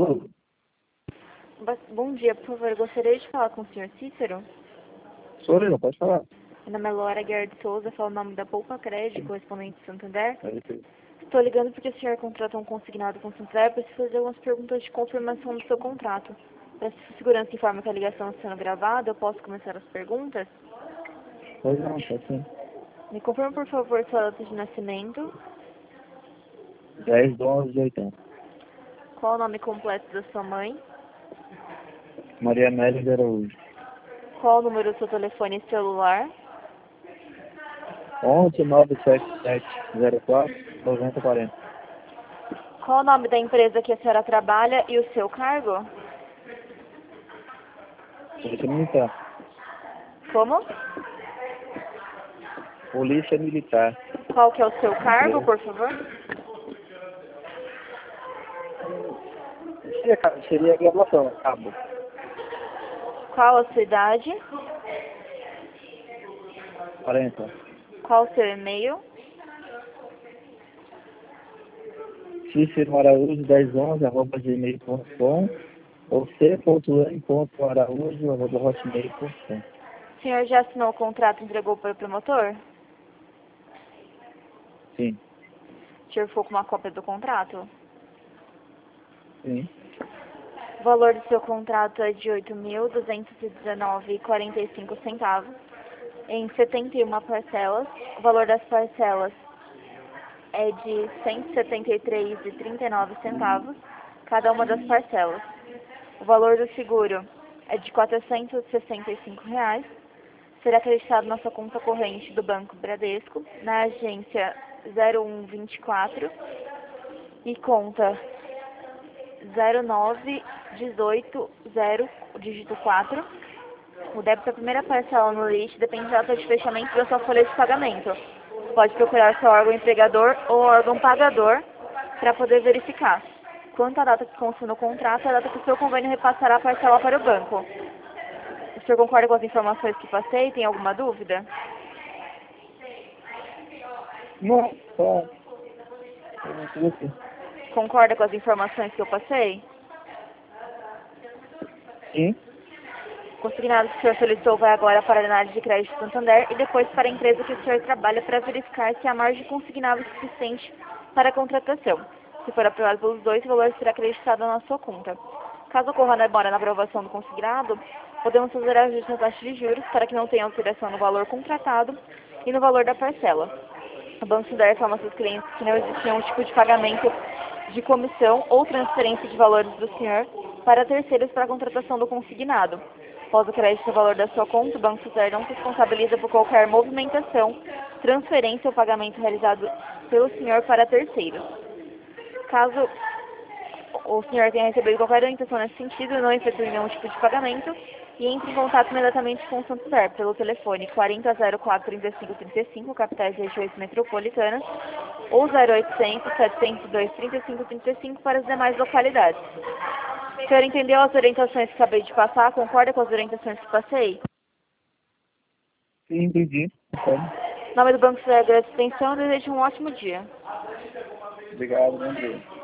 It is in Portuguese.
Alô? Bom dia, por favor, eu gostaria de falar com o senhor Cícero. Sou eu, pode falar. Meu nome é Laura Guerra de Souza, falo o nome da Poupa Crédito, correspondente de Santander. É isso aí. Estou ligando porque o senhor contratou um consignado com o Santander. Preciso fazer algumas perguntas de confirmação do seu contrato. Para segurança informa que a ligação está sendo gravada, eu posso começar as perguntas? Pois não, tá sim. Me confirma, por favor, sua data de nascimento. 10, 12, 80. Qual o nome completo da sua mãe? Maria Amélia de Araújo. Qual o número do seu telefone celular? 11 977 04 9040. Qual o nome da empresa que a senhora trabalha e o seu cargo? Polícia Militar. Como? Polícia Militar. Qual que é o seu cargo, por favor? Seria graduação, cabo. Qual a sua idade? 40. Qual o seu e-mail? Cícero Araújo 1011 arroba gmail.com ou c.n.araújo arroba hotmail.com. O senhor já assinou o contrato e entregou para o promotor? Sim, O senhor ficou com uma cópia do contrato? sim. O valor do seu contrato é de R$ 8.219,45 em 71 parcelas. O valor das parcelas é de R$ 173,39 cada uma das parcelas. O valor do seguro é de R$ 465. Será acreditado na sua conta corrente do Banco Bradesco, na agência 0124 e conta 09180, dígito 4. O débito da primeira parcela no LIT depende da data de fechamento da sua folha de pagamento. Pode procurar seu órgão empregador ou órgão pagador para poder verificar. Quanto à data que consta no contrato, é a data que o seu convênio repassará a parcela para o banco. O senhor concorda com as informações que passei? Tem alguma dúvida? Não, só. Sim. Concorda com as informações que eu passei? Sim. O consignado que o senhor solicitou vai agora para a análise de crédito Santander e depois para a empresa que o senhor trabalha para verificar se há margem consignável suficiente para a contratação. Se for aprovado pelos dois, o valor será acreditado na sua conta. Caso ocorra demora na aprovação do consignado, podemos fazer ajustes na taxa de juros para que não tenha alteração no valor contratado e no valor da parcela. O Banco Santander informa aos seus clientes que não existe nenhum tipo de pagamento de comissão ou transferência de valores do senhor para terceiros para a contratação do consignado. Após o crédito no valor da sua conta, o Banco Santander não se responsabiliza por qualquer movimentação, transferência ou pagamento realizado pelo senhor para terceiros. Caso o senhor tenha recebido qualquer orientação nesse sentido, não efetue nenhum tipo de pagamento e entre em contato imediatamente com o Santander pelo telefone 4004-3535, capitais e regiões metropolitanas, ou 0800 702 3535 para as demais localidades. O senhor entendeu as orientações que acabei de passar? Concorda com as orientações que passei? Sim, entendi. Em nome do Banco Santander, agradeço a atenção e desejo um ótimo dia. Obrigado, bom dia.